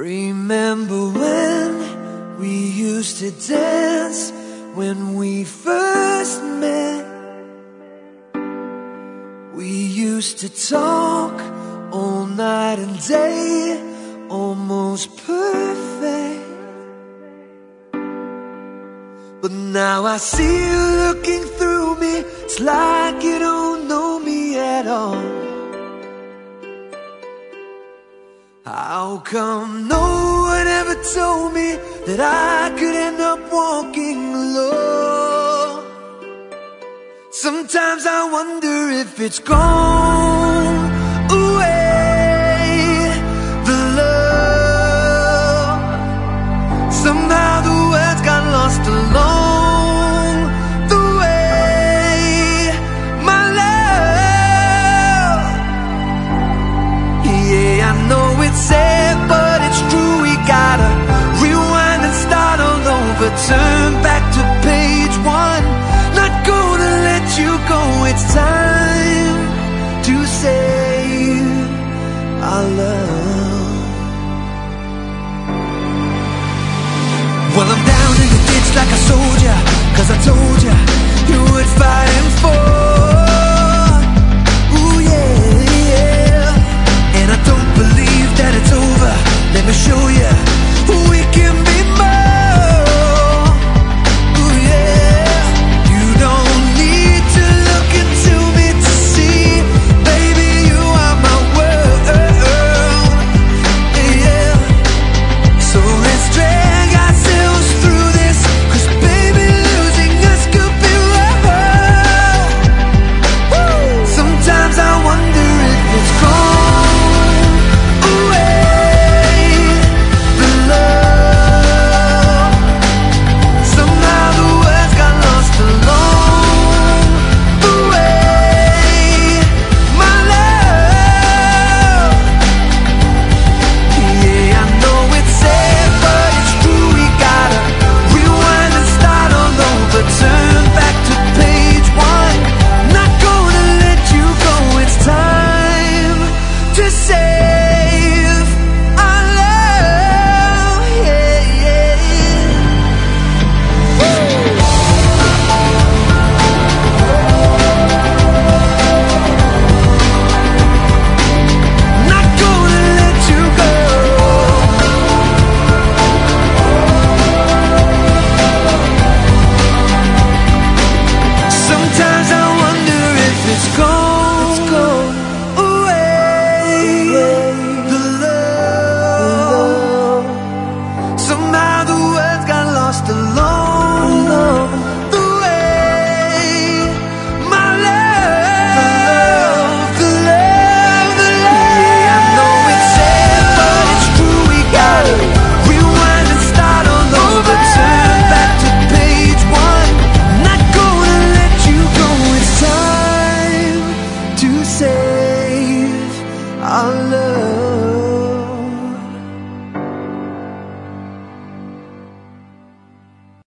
Remember when we used to dance, when we first met? We used to talk all night and day, almost perfect. But now I see you looking through me, it's like you don't know me at all. How come no one ever told me that I could end up walking alone? Sometimes I wonder if it's gone away, the love. Somehow the words got lost along the way, my love. Yeah, I know it's sad, but it's true. We gotta rewind and start all over. Turn back to page one. Not gonna let you go. It's time to save our love. Well, I'm down in the ditch like a soldier, 'cause I told you you would fight and fall. Ooh, yeah, yeah. And I don't believe that it's over. Let me show you we can be more. Ooh, yeah. You don't need to look into me to see, baby, you are my world. Yeah. So let's drag ourselves through this, 'cause baby, losing us could be rough. Sometimes I wonder if it's gone away, the love. Somehow the words got lost along the way, my love. Yeah, I know it's sad, but it's true. We gotta rewind and start all over. Turn back to page one. Not gonna let you go. It's time to save our love. Yeah, yeah. Not gonna let you go. Sometimes I wonder if it's gone away, the love. Somehow the words got lost along the way, my love, the love, the love. Yeah, I know it's sad, but it's true. We gotta rewind and start all over. Turn back to page one. Not gonna let you go. It's time to save our love.